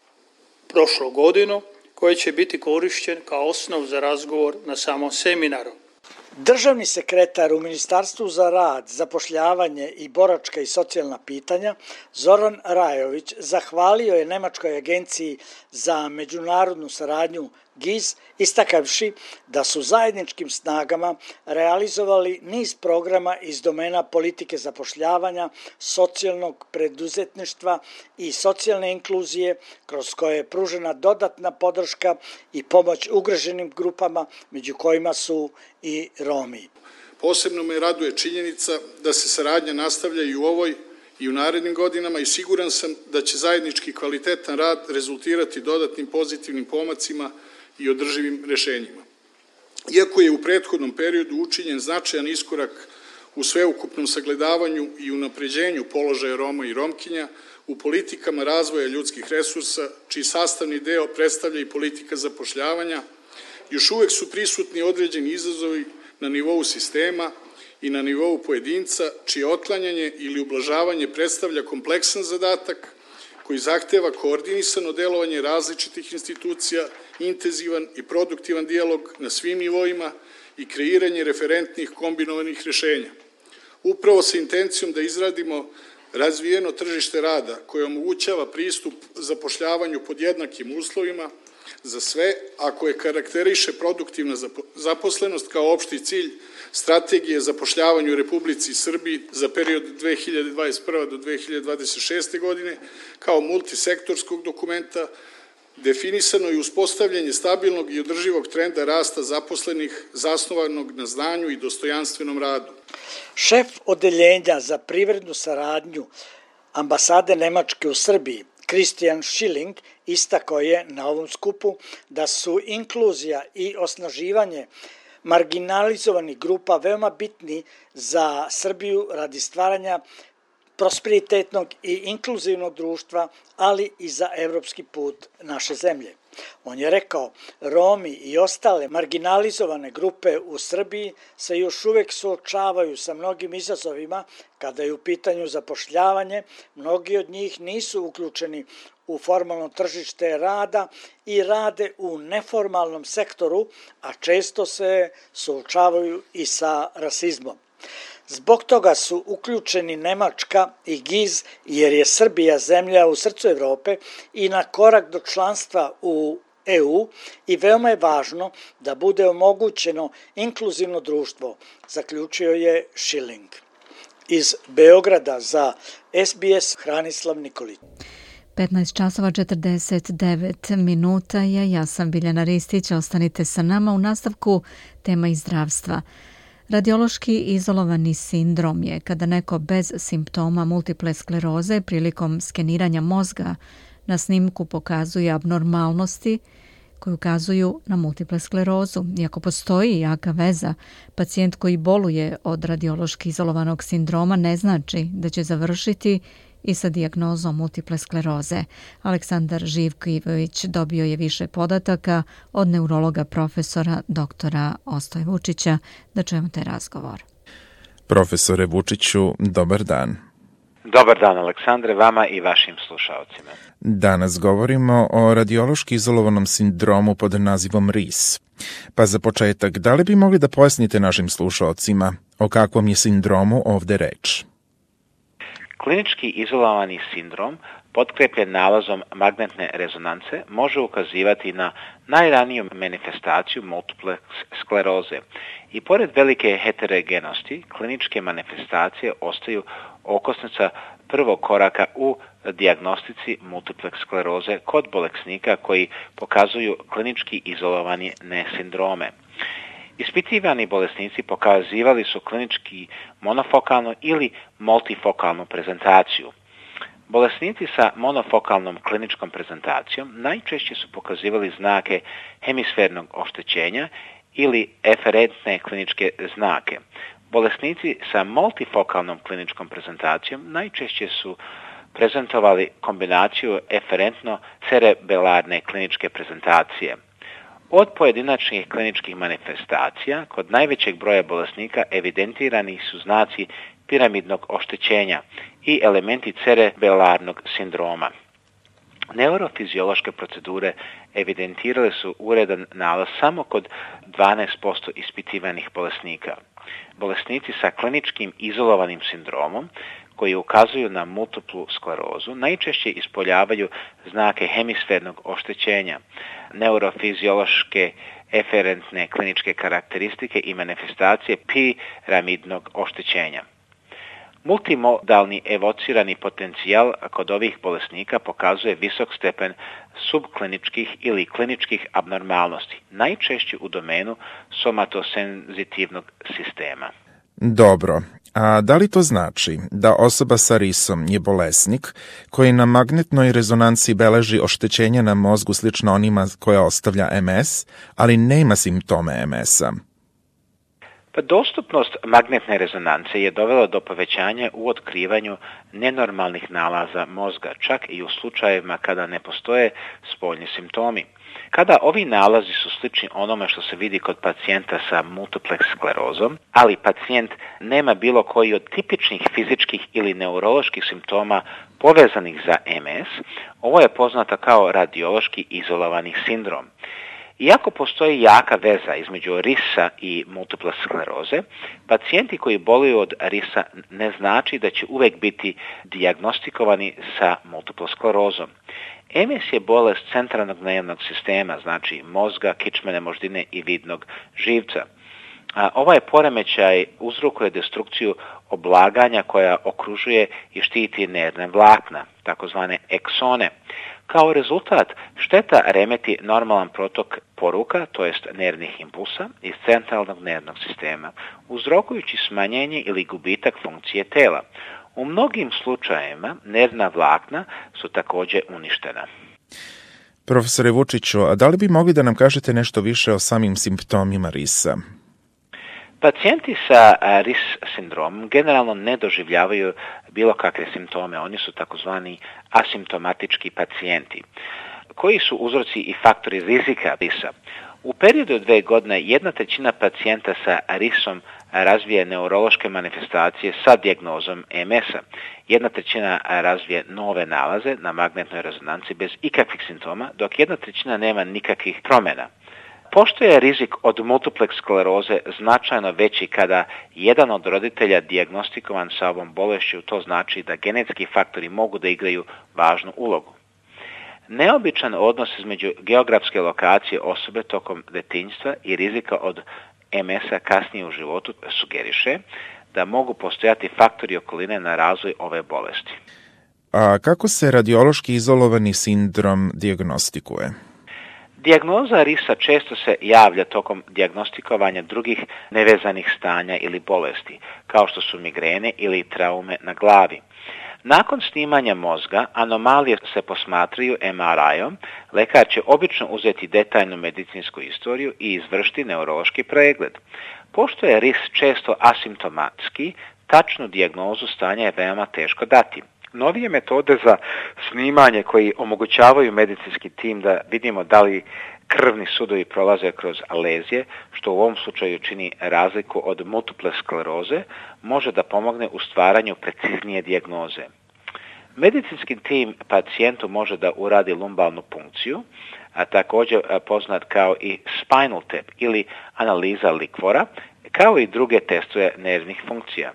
S21: prošlu godinu, koji će biti korišćen kao osnov za razgovor na samom seminaru.
S20: Državni sekretar u Ministarstvu za rad, zapošljavanje i boračka i socijalna pitanja Zoran Rajović zahvalio je Nemačkoj agenciji za međunarodnu saradnju GIZ, istakavši da su zajedničkim snagama realizovali niz programa iz domena politike zapošljavanja, socijalnog preduzetništva i socijalne inkluzije, kroz koje je pružena dodatna podrška i pomoć ugroženim grupama, među kojima su i Romi.
S2: Posebno me raduje činjenica da se saradnja nastavlja i u ovoj i u narednim godinama i siguran sam da će zajednički kvalitetan rad rezultirati dodatnim pozitivnim pomacima i održivim rešenjima. Iako je u prethodnom periodu učinjen značajan iskorak u sveukupnom sagledavanju i unapređenju položaja Roma i Romkinja u politikama razvoja ljudskih resursa, čiji sastavni deo predstavlja i politika zapošljavanja, još uvek su prisutni određeni izazovi na nivou sistema i na nivou pojedinca, čije otklanjanje ili ublažavanje predstavlja kompleksan zadatak koji zahteva koordinisano delovanje različitih institucija, intenzivan i produktivan dijalog na svim nivoima i kreiranje referentnih kombinovanih rešenja. Upravo sa intencijom da izradimo razvijeno tržište rada koje omogućava pristup zapošljavanju pod jednakim uslovima za sve, a koje karakteriše produktivna zaposlenost kao opšti cilj strategije zapošljavanja u Republici Srbiji za period 2021. do 2026. godine, kao multisektorskog dokumenta, definisano je uspostavljanje stabilnog i održivog trenda rasta zaposlenih zasnovanog na znanju i dostojanstvenom radu.
S20: Šef odeljenja za privrednu saradnju ambasade Nemačke u Srbiji, Christian Schilling, istakao je na ovom skupu da su inkluzija i osnaživanje marginalizovanih grupa veoma bitni za Srbiju radi stvaranja prosperitetnog i inkluzivnog društva, ali i za evropski put naše zemlje. On je rekao, Romi i ostale marginalizovane grupe u Srbiji se još uvek suočavaju sa mnogim izazovima kada je u pitanju zapošljavanje, mnogi od njih nisu uključeni u formalno tržište rada i rade u neformalnom sektoru, a često se suočavaju i sa rasizmom. Zbog toga su uključeni Nemačka i GIZ, jer je Srbija zemlja u srcu Evrope i na korak do članstva u EU i veoma je važno da bude omogućeno inkluzivno društvo, zaključio je Schilling. Iz Beograda za SBS Hranislav Nikolić.
S1: 15 časova 49 minuta je, ja sam Biljana Ristić, ostanite sa nama u nastavku tema iz zdravstva. Radiološki izolovani sindrom je kada neko bez simptoma multiple skleroze prilikom skeniranja mozga na snimku pokazuje abnormalnosti koji ukazuju na multiple sklerozu. Iako postoji jaka veza, pacijent koji boluje od radiološki izolovanog sindroma ne znači da će završiti i sa dijagnozom multiple skleroze. Aleksandar Živković dobio je više podataka od neurologa profesora doktora Ostoje Vučića. Da čujemo taj razgovor.
S22: Profesore Vučiću, dobar dan.
S23: Dobar dan, Aleksandre, vama i vašim slušalcima.
S22: Danas govorimo o radiološki izolovanom sindromu pod nazivom RIS. Pa za početak, da li bi mogli da pojasnite našim slušalcima o kakvom je sindromu ovde reč?
S23: Klinički izolovani sindrom, potkrepljen nalazom magnetne rezonance, može ukazivati na najraniju manifestaciju multiple skleroze. I pored velike heterogenosti, kliničke manifestacije ostaju okosnica prvog koraka u dijagnostici multiple skleroze kod bolesnika koji pokazuju klinički izolovani sindrome. Ispitivani bolesnici pokazivali su klinički monofokalnu ili multifokalnu prezentaciju. Bolesnici sa monofokalnom kliničkom prezentacijom najčešće su pokazivali znake hemisfernog oštećenja ili eferentne kliničke znake. Bolesnici sa multifokalnom kliničkom prezentacijom najčešće su prezentovali kombinaciju eferentno-cerebelarne kliničke prezentacije. Od pojedinačnih kliničkih manifestacija, kod najvećeg broja bolesnika evidentirani su znaci piramidnog oštećenja i elementi cerebelarnog sindroma. Neurofiziološke procedure evidentirale su uredan nalaz samo kod 12% ispitivanih bolesnika. Bolesnici sa kliničkim izolovanim sindromom koji ukazuju na multiplu sklerozu najčešće ispoljavaju znake hemisfernog oštećenja, neurofiziološke eferentne kliničke karakteristike i manifestacije piramidnog oštećenja. Multimodalni evocirani potencijal kod ovih bolesnika pokazuje visok stepen subkliničkih ili kliničkih abnormalnosti, najčešće u domenu somatosenzitivnog sistema.
S22: Dobro, a da li to znači da osoba sa risom je bolesnik koji na magnetnoj rezonanci beleži oštećenje na mozgu slično onima koja ostavlja MS, ali nema simptome MS-a?
S23: Pa dostupnost magnetne rezonance je dovela do povećanja u otkrivanju nenormalnih nalaza mozga, čak i u slučajevima kada ne postoje spoljni simptomi. Kada ovi nalazi su slični onome što se vidi kod pacijenta sa multiple sklerozom, ali pacijent nema bilo koji od tipičnih fizičkih ili neuroloških simptoma povezanih za MS, ovo je poznato kao radiološki izolovani sindrom. Iako postoji jaka veza između risa i multiple skleroze, pacijenti koji boluju od risa ne znači da će uvek biti dijagnostikovani sa multiple sklerozom. MS je bolest centralnog nervnog sistema, znači mozga, kičmene moždine i vidnog živca. Ovaj poremećaj uzrokuje destrukciju oblaganja koja okružuje i štiti nervne vlakna, takozvane eksone. Kao rezultat, šteta remeti normalan protok poruka, to jest nervnih impulsa, iz centralnog nervnog sistema, uzrokujući smanjenje ili gubitak funkcije tela. U mnogim slučajevima nervna vlakna su također uništena.
S22: Profesore Vučiću, a da li bi mogli da nam kažete nešto više o samim simptomima risa?
S23: Pacijenti sa RIS sindromom generalno ne doživljavaju bilo kakve simptome. Oni su takozvani asimptomatički pacijenti. Koji su uzroci i faktori rizika risa? U periodu od 2 godine 1/3 pacijenta sa risom razvije neurološke manifestacije sa dijagnozom MS-a. 1/3 razvije nove nalaze na magnetnoj rezonanci bez ikakvih simptoma, dok 1/3 nema nikakvih promjena. Pošto je rizik od multiple skleroze značajno veći kada jedan od roditelja dijagnostikovan sa ovom bolešću, to znači da genetski faktori mogu da igraju važnu ulogu. Neobičan odnos između geografske lokacije osobe tokom detinjstva i rizika od MS-a kasnije u životu sugeriše da mogu postojati faktori okoline na razvoj ove bolesti.
S22: A kako se radiološki izolovani sindrom dijagnostikuje?
S23: Dijagnoza risa često se javlja tokom dijagnostikovanja drugih nevezanih stanja ili bolesti, kao što su migrene ili traume na glavi. Nakon snimanja mozga, anomalije se posmatraju MRI-om, lekar će obično uzeti detaljnu medicinsku istoriju i izvršiti neurološki pregled. Pošto je ris često asimptomatski, tačnu dijagnozu stanja je veoma teško dati. Novije metode za snimanje koji omogućavaju medicinski tim da vidimo da li krvni sudovi prolaze kroz lezije, što u ovom slučaju čini razliku od multiple skleroze, može da pomogne u stvaranju preciznije dijagnoze. Medicinski tim pacijentu može da uradi lumbalnu punkciju, a također poznat kao i spinal tap ili analiza likvora, kao i druge testove nervnih funkcija.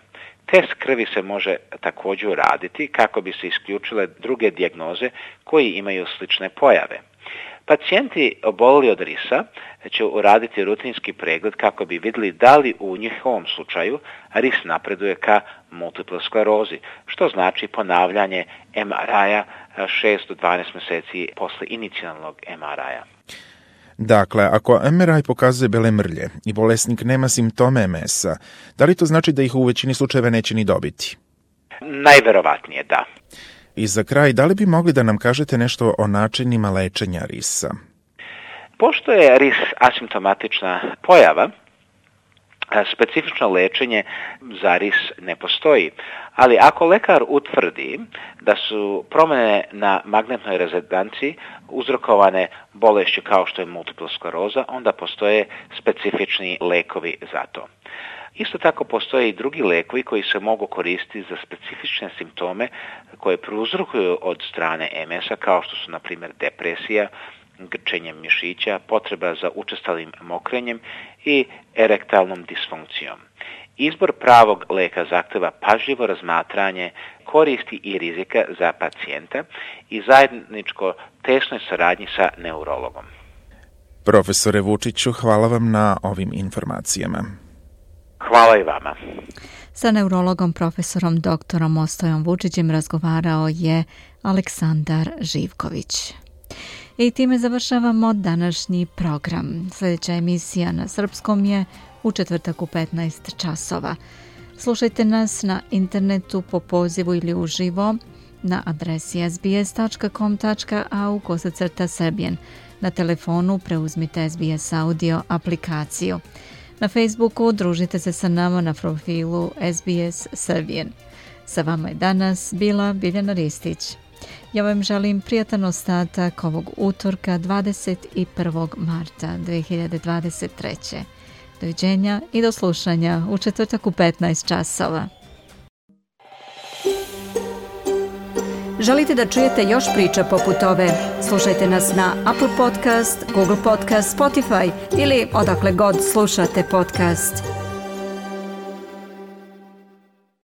S23: Test krvi se može također uraditi kako bi se isključile druge dijagnoze koji imaju slične pojave. Pacijenti obolili od risa će uraditi rutinski pregled kako bi vidjeli da li u njihovom slučaju ris napreduje ka multiple sklerozi, što znači ponavljanje MRI-a 6 do 12 mjeseci posle inicijalnog MRI-a.
S22: Dakle, ako MRI pokazuje bele mrlje i bolesnik nema simptome MS-a, da li to znači da ih u većini slučajeva neće ni dobiti?
S23: Najverovatnije da.
S22: I za kraj, da li bi mogli da nam kažete nešto o načinima lečenja risa?
S23: Pošto je ris asimptomatična pojava, specifično lečenje za ris ne postoji, ali ako lekar utvrdi da su promjene na magnetnoj rezonanciji uzrokovane bolešću kao što je multipla skleroza, onda postoje specifični lekovi za to. Isto tako postoje i drugi lekovi koji se mogu koristiti za specifične simptome koje prouzrokuju od strane MS-a, kao što su na primjer depresija, grčenje mišića, potreba za učestalim mokrenjem i erektalnom disfunkcijom. Izbor pravog leka zahteva pažljivo razmatranje koristi i rizika za pacijenta i zajedničko tesnoj saradnji sa neurologom.
S22: Profesore Vučiću, hvala vam na ovim informacijama.
S23: Hvala i vama.
S1: Sa neurologom profesorom doktorom Ostojom Vučićem razgovarao je Aleksandar Živković. I time završavamo današnji program. Sljedeća emisija na srpskom je u četvrtak u 15 časova. Slušajte nas na internetu po pozivu ili uživo na adresi sbs.com.au/srbijen. Na telefonu preuzmite SBS audio aplikaciju. Na Facebooku družite se sa nama na profilu SBS Srbijen. Sa vama je danas bila Biljana Ristić. Ja vam želim prijatan ostatak ovog utorka 21. marta 2023. Doviđenja i do slušanja u četvrtak u 15 časova.
S3: Želite da čujete još priča poput ove? Slušajte nas na Apple Podcast, Google Podcast, Spotify ili odakle god slušate podcast.